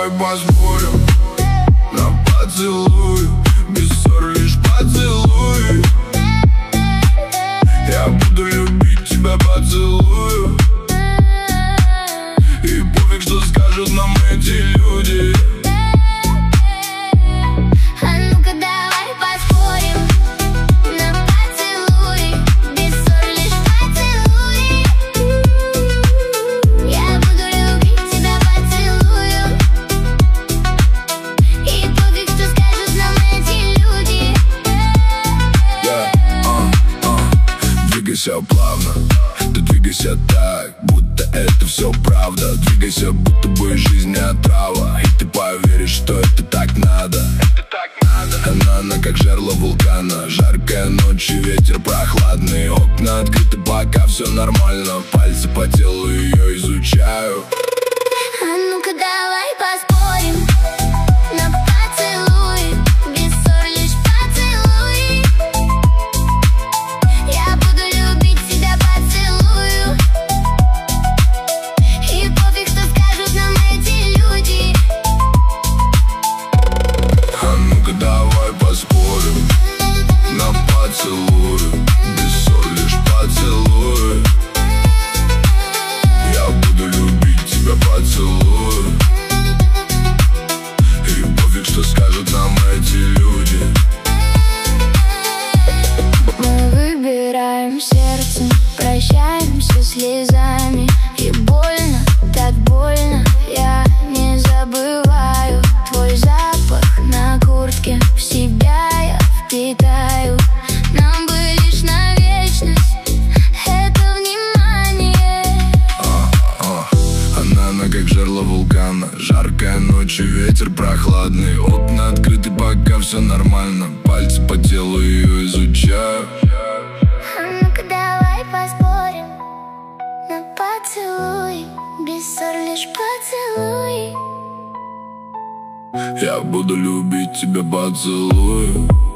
давай поспорим на поцелуй, без ссор, лишь поцелуй. Я буду любить тебя, поцелую. И пофиг, что скажут нам эти люди. А ну-ка давай поспорим на поцелуй, без ссор, лишь поцелуй. Я буду любить тебя, поцелую. И пофиг, что скажут нам эти люди. Двигайся плавно, ты двигайся так, будто это все правда. Двигайся, будто бы жизнь не отрава, и ты поверишь, что это так надо. Она как жерло вулкана, жаркая ночь и ветер прохладный. Окна открыты, пока все нормально, пальцы по телу ее изучаю. А ну-ка давай поспорим на поцелуй, без ссор, лишь поцелуй. Я буду любить тебя, поцелую. И пофиг, что скажут нам эти люди. А ну-ка давай поспорим на поцелуй, без ссор, лишь поцелуй. Я буду любить тебя, поцелую. И пофиг, что скажут нам эти люди. Мы выбираем сердцем, прощаемся слезами. И больно, так больно, я не забываю твой запах на куртке, в себя я впитаю. Нам бы лишь на вечность это внимание. Она как жерло вулкана, жаркая ночь и ветер прохладный. Окна открыты, пока все нормально, пальцы по телу ее изучаю. А ну-ка давай поспорим на поцелуй, без ссор, лишь поцелуй. Я буду любить тебя, поцелую.